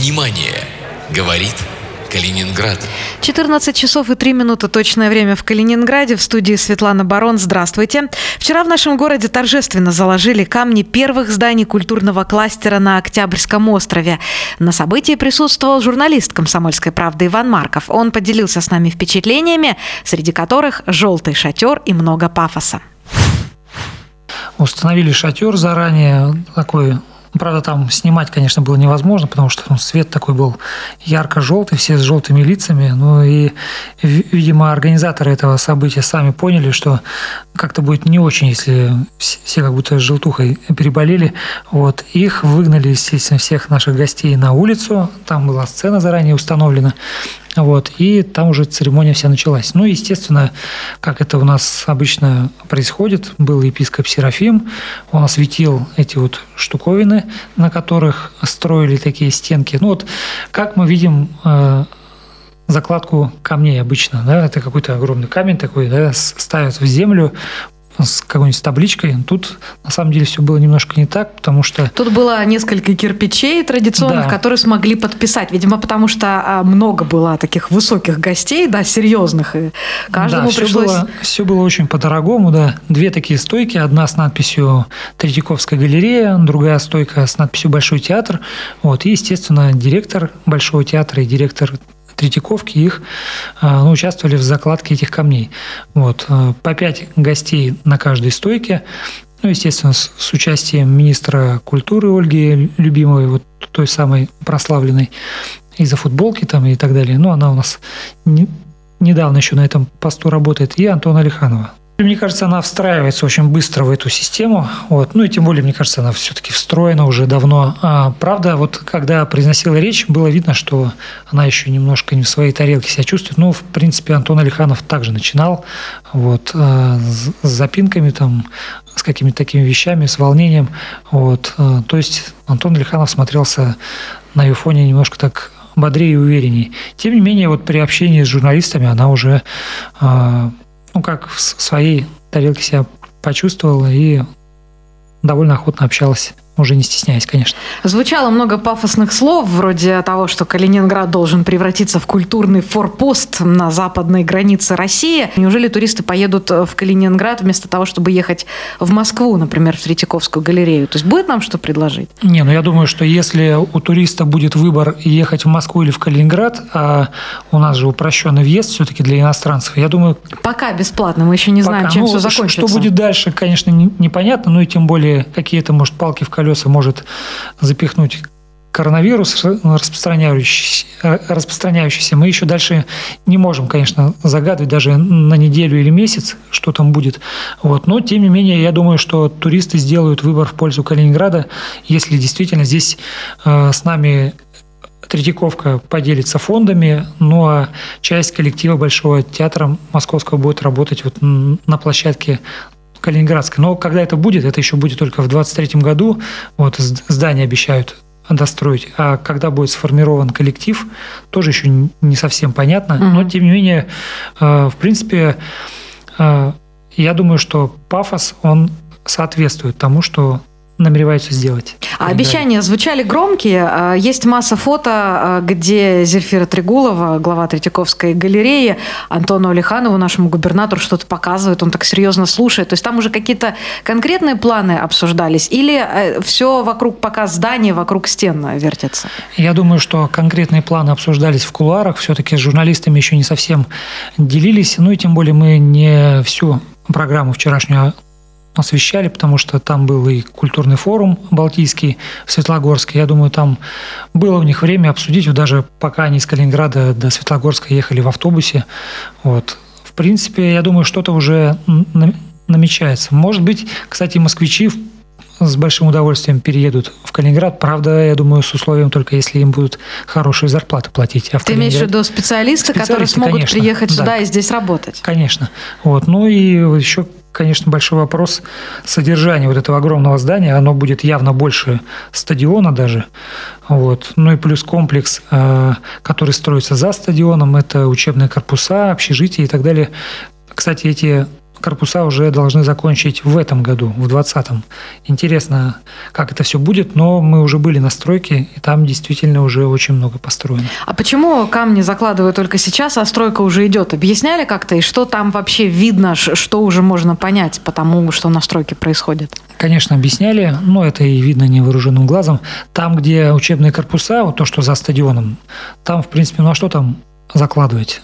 Внимание! Говорит Калининград. 14 часов и 3 минуты точное время в Калининграде. В студии Светлана Барон. Здравствуйте. Вчера в нашем городе торжественно заложили камни первых зданий культурного кластера на Октябрьском острове. На событии присутствовал журналист «Комсомольской правды» Иван Марков. Он поделился с нами впечатлениями, среди которых желтый шатер и много пафоса. Установили шатер заранее такой. Правда, там снимать, конечно, было невозможно, потому что свет такой был ярко-желтый, все с желтыми лицами. Ну и, видимо, организаторы этого события сами поняли, что как-то будет не очень, если все как будто желтухой переболели. Вот. Их выгнали, естественно, всех наших гостей на улицу. Там была сцена заранее установлена. Вот, и там уже церемония вся началась. Ну, естественно, как это у нас обычно происходит, был епископ Серафим, он осветил эти вот штуковины, на которых строили такие стенки. Ну, вот как мы видим закладку камней обычно, да, это какой-то огромный камень такой, да, ставят в землю, с какой-нибудь табличкой. Тут, на самом деле, все было немножко не так, потому что... Тут было несколько кирпичей традиционных, да, которые смогли подписать. Видимо, потому что много было таких высоких гостей, да, серьезных, и каждому пришлось... Все было очень по-дорогому, да. Две такие стойки. Одна с надписью «Третьяковская галерея», другая стойка с надписью «Большой театр». Вот. И, естественно, директор Большого театра и директор Третьяковки их участвовали в закладке этих камней. Вот. По 5 гостей на каждой стойке. Ну, естественно, с участием министра культуры Ольги Любимовой, вот той самой прославленной из-за футболки там и так далее. Ну, она у нас недавно еще на этом посту работает. И Антона Алиханова. Мне кажется, она встраивается очень быстро в эту систему. Вот. Ну и тем более, мне кажется, она все-таки встроена уже давно. Правда, вот когда произносила речь, было видно, что она еще немножко не в своей тарелке себя чувствует. Ну, в принципе, Антон Алиханов также начинал. Вот, с запинками, там, с какими-то такими вещами, с волнением. Вот. То есть Антон Алиханов смотрелся на ее фоне немножко так бодрее и увереннее. Тем не менее, вот при общении с журналистами она уже... как в своей тарелке себя почувствовала и довольно охотно общалась, уже не стесняясь, конечно. Звучало много пафосных слов, вроде того, что Калининград должен превратиться в культурный форпост на западной границе России. Неужели туристы поедут в Калининград вместо того, чтобы ехать в Москву, например, в Третьяковскую галерею? То есть будет нам что предложить? Я думаю, что если у туриста будет выбор ехать в Москву или в Калининград, а у нас же упрощенный въезд все-таки для иностранцев, я думаю... Пока бесплатно, мы еще не знаем, чем все закончится. Что будет дальше, конечно, непонятно, ну и тем более какие-то, может, палки в колеса может запихнуть коронавирус распространяющийся. Мы еще дальше не можем, конечно, загадывать даже на неделю или месяц, что там будет. Вот. Но, тем не менее, я думаю, что туристы сделают выбор в пользу Калининграда, если действительно здесь с нами Третьяковка поделится фондами, ну а часть коллектива Большого театра Московского будет работать вот на площадке Калининградской. Но когда это будет, это еще будет только в 2023 году. Вот, здание обещают достроить. А когда будет сформирован коллектив, тоже еще не совсем понятно. Но, тем не менее, в принципе, я думаю, что пафос, он соответствует тому, что намереваются сделать. А обещания звучали громкие. Есть масса фото, где Зельфира Трегулова, глава Третьяковской галереи, Антону Алиханову, нашему губернатору, что-то показывает, он так серьезно слушает. То есть там уже какие-то конкретные планы обсуждались? Или все вокруг пока здания, вокруг стен вертится? Я думаю, что конкретные планы обсуждались в кулуарах. Все-таки с журналистами еще не совсем делились. Ну и тем более мы не всю программу вчерашнюю освещали, потому что там был и культурный форум Балтийский в Светлогорске. Я думаю, там было у них время обсудить, вот даже пока они из Калининграда до Светлогорска ехали в автобусе. Вот. В принципе, я думаю, что-то уже намечается. Может быть, кстати, москвичи с большим удовольствием переедут в Калининград. Правда, я думаю, с условием только если им будут хорошие зарплаты платить. Ты имеешь в виду специалисты, которые смогут, конечно, приехать сюда и здесь работать? Конечно. Вот. Ну и еще, конечно, большой вопрос содержания вот этого огромного здания. Оно будет явно больше стадиона даже. Вот. Ну и плюс комплекс, который строится за стадионом. Это учебные корпуса, общежития и так далее. Кстати, эти корпуса уже должны закончить в этом году, в 2020. Интересно, как это все будет, но мы уже были на стройке, и там действительно уже очень много построено. А почему камни закладывают только сейчас, а стройка уже идет? Объясняли как-то, и что там вообще видно, что уже можно понять по тому, что на стройке происходит? Конечно, объясняли, но это и видно невооруженным глазом. Там, где учебные корпуса, вот то, что за стадионом, там, в принципе, ну а что там закладывать?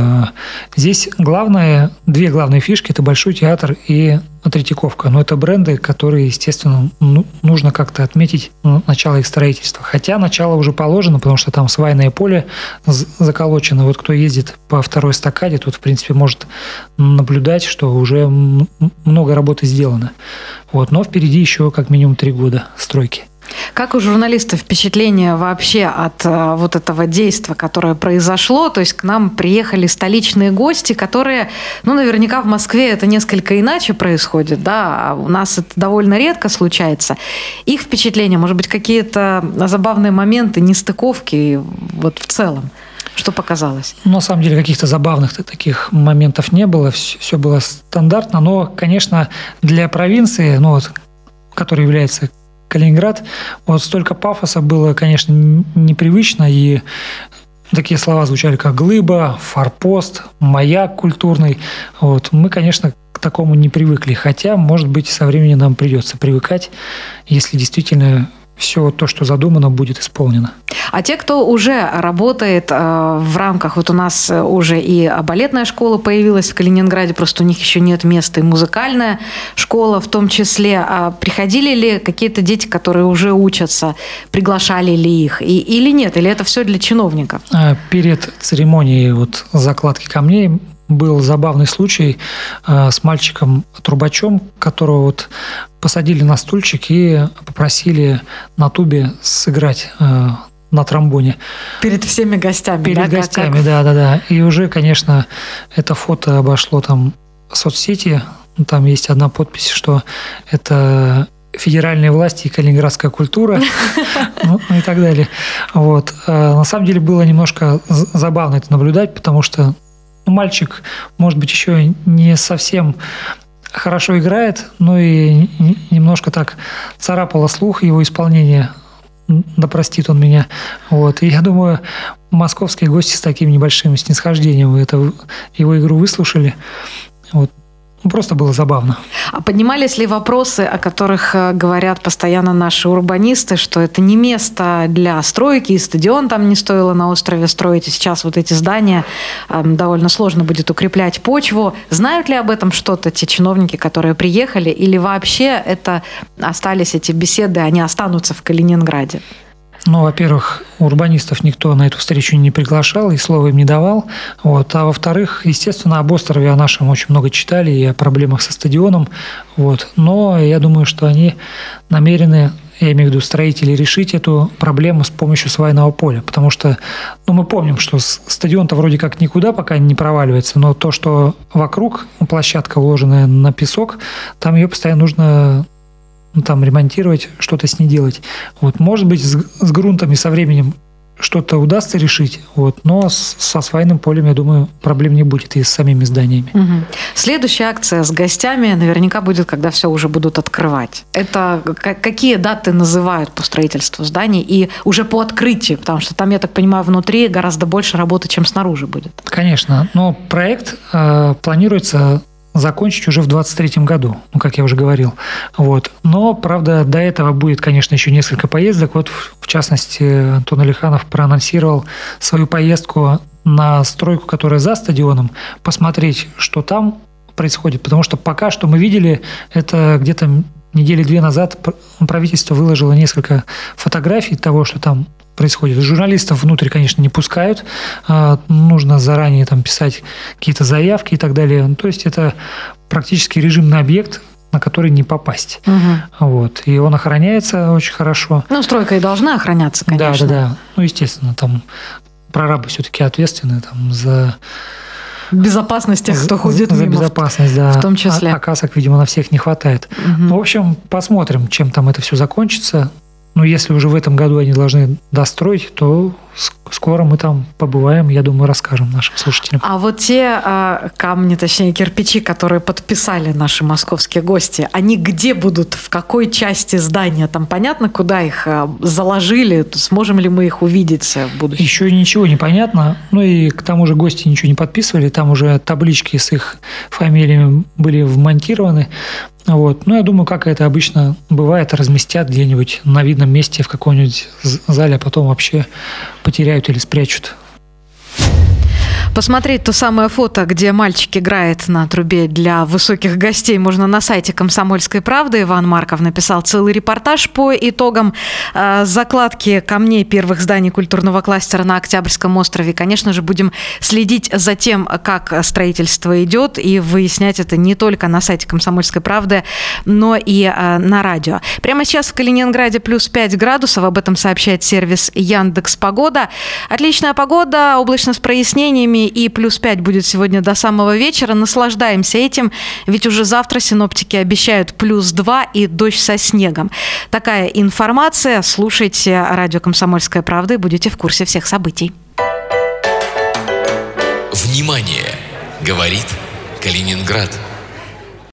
Здесь две главные фишки – это Большой театр и Третьяковка. Но это бренды, которые, естественно, нужно как-то отметить начало их строительства. Хотя начало уже положено, потому что там свайное поле заколочено. Вот кто ездит по второй эстакаде, тот, в принципе, может наблюдать, что уже много работы сделано. Вот. Но впереди еще как минимум 3 года стройки. Как у журналистов впечатление вообще от вот этого действия, которое произошло? То есть к нам приехали столичные гости, которые, наверняка в Москве это несколько иначе происходит, да, а у нас это довольно редко случается. Их впечатления, может быть, какие-то забавные моменты, нестыковки вот в целом? Что показалось? На самом деле каких-то забавных таких моментов не было, все было стандартно, но, конечно, для провинции, которая является Калининград, вот столько пафоса было, конечно, непривычно, и такие слова звучали, как глыба, форпост, маяк культурный. Вот. Мы, конечно, к такому не привыкли, хотя, может быть, со временем нам придется привыкать, если действительно все то, что задумано, будет исполнено. А те, кто уже работает в рамках, вот у нас уже и балетная школа появилась в Калининграде, просто у них еще нет места, и музыкальная школа в том числе. Приходили ли какие-то дети, которые уже учатся, приглашали ли их, или нет, или это все для чиновников? Перед церемонией закладки камней был забавный случай с мальчиком-трубачом, которого посадили на стульчик и попросили на тубе сыграть на тромбоне. Перед всеми гостями, Перед гостями, да. И уже, конечно, это фото обошло там соцсети. Там есть одна подпись, что это федеральные власти и калининградская культура, и так далее. Вот. На самом деле было немножко забавно это наблюдать, потому что мальчик, может быть, еще не совсем хорошо играет, но и немножко так царапало слух его исполнение. Да простит он меня. Вот. И я думаю, московские гости с таким небольшим снисхождением его игру выслушали. Вот. Просто было забавно. А поднимались ли вопросы, о которых говорят постоянно наши урбанисты, что это не место для стройки, и стадион там не стоило на острове строить, и сейчас вот эти здания довольно сложно будет укреплять почву. Знают ли об этом что-то те чиновники, которые приехали, или вообще это остались эти беседы, они останутся в Калининграде? Во-первых, урбанистов никто на эту встречу не приглашал и слова им не давал. Вот. А во-вторых, естественно, об острове, о нашем очень много читали и о проблемах со стадионом. Вот. Но я думаю, что они намерены, я имею в виду строители, решить эту проблему с помощью свайного поля. Потому что мы помним, что стадион-то вроде как никуда пока не проваливается, но то, что вокруг площадка, уложенная на песок, там ее постоянно нужно ремонтировать, что-то с ней делать. Вот. Может быть, с грунтами со временем что-то удастся решить, но со свайным полем, я думаю, проблем не будет и с самими зданиями. Угу. Следующая акция с гостями наверняка будет, когда все уже будут открывать. Это какие даты называют по строительству зданий и уже по открытию? Потому что там, я так понимаю, внутри гораздо больше работы, чем снаружи будет. Конечно. Но проект планируется закончить уже в 2023 году, как я уже говорил. Вот. Но, правда, до этого будет, конечно, еще несколько поездок. Вот, в частности, Антон Алиханов проанонсировал свою поездку на стройку, которая за стадионом, посмотреть, что там происходит. Потому что пока что мы видели, это где-то недели 2 назад правительство выложило несколько фотографий того, что там происходит. Журналистов внутрь, конечно, не пускают. Нужно заранее писать какие-то заявки и так далее. То есть это практически режимный объект, на который не попасть. Угу. Вот. И он охраняется очень хорошо. Стройка и должна охраняться, конечно. Да. Естественно, там прорабы все-таки ответственны за безопасность тех, кто ходит мимо. За безопасность, да. В том числе. А касок, видимо, на всех не хватает. Угу. В общем, посмотрим, чем там это все закончится. Если уже в этом году они должны достроить, то скоро мы там побываем, я думаю, расскажем нашим слушателям. А вот те камни, точнее кирпичи, которые подписали наши московские гости, они где будут, в какой части здания? Там понятно, куда их заложили? Сможем ли мы их увидеть в будущем? Еще ничего не понятно. Ну и к тому же гости ничего не подписывали. Там уже таблички с их фамилиями были вмонтированы. Вот. Ну, я думаю, как это обычно бывает, разместят где-нибудь на видном месте в каком-нибудь зале, а потом вообще потеряют или спрячут. Посмотреть то самое фото, где мальчик играет на трубе для высоких гостей, можно на сайте «Комсомольской правды». Иван Марков написал целый репортаж по итогам закладки камней первых зданий культурного кластера на Октябрьском острове. Конечно же, будем следить за тем, как строительство идет, и выяснять это не только на сайте «Комсомольской правды», но и на радио. Прямо сейчас в Калининграде плюс 5 градусов. Об этом сообщает сервис Яндекс.Погода. Отличная погода, облачно с прояснениями, и плюс 5 будет сегодня до самого вечера. Наслаждаемся этим, ведь уже завтра синоптики обещают плюс 2 и дождь со снегом. Такая информация. Слушайте радио «Комсомольская правда» и будете в курсе всех событий. Внимание! Говорит Калининград.